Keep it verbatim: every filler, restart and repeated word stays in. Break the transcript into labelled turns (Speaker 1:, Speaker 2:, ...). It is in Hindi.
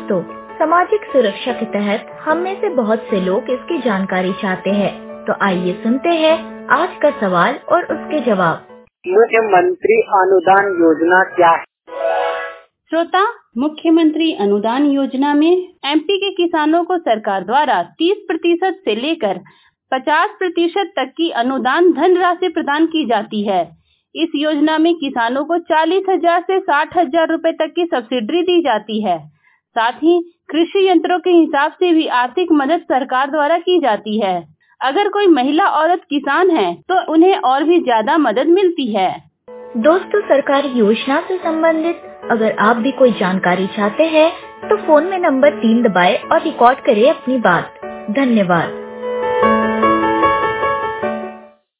Speaker 1: दोस्तों, सामाजिक सुरक्षा के तहत हम में से बहुत से लोग इसकी जानकारी चाहते हैं, तो आइए सुनते हैं आज का सवाल और उसके जवाब।
Speaker 2: मुख्यमंत्री अनुदान योजना क्या है?
Speaker 3: श्रोता, मुख्यमंत्री अनुदान योजना में एमपी के किसानों को सरकार द्वारा तीस प्रतिशत से लेकर पचास प्रतिशत तक की अनुदान धनराशि प्रदान की जाती है। इस योजना में किसानों को चालीस हजार से साठ हजार रूपए तक की सब्सिडी दी जाती है। साथ ही कृषि यंत्रों के हिसाब से भी आर्थिक मदद सरकार द्वारा की जाती है। अगर कोई महिला औरत किसान है तो उन्हें और भी ज्यादा मदद मिलती है।
Speaker 1: दोस्तों, सरकारी योजना से संबंधित अगर आप भी कोई जानकारी चाहते हैं तो फोन में नंबर तीन दबाएं और रिकॉर्ड करें अपनी बात। धन्यवाद।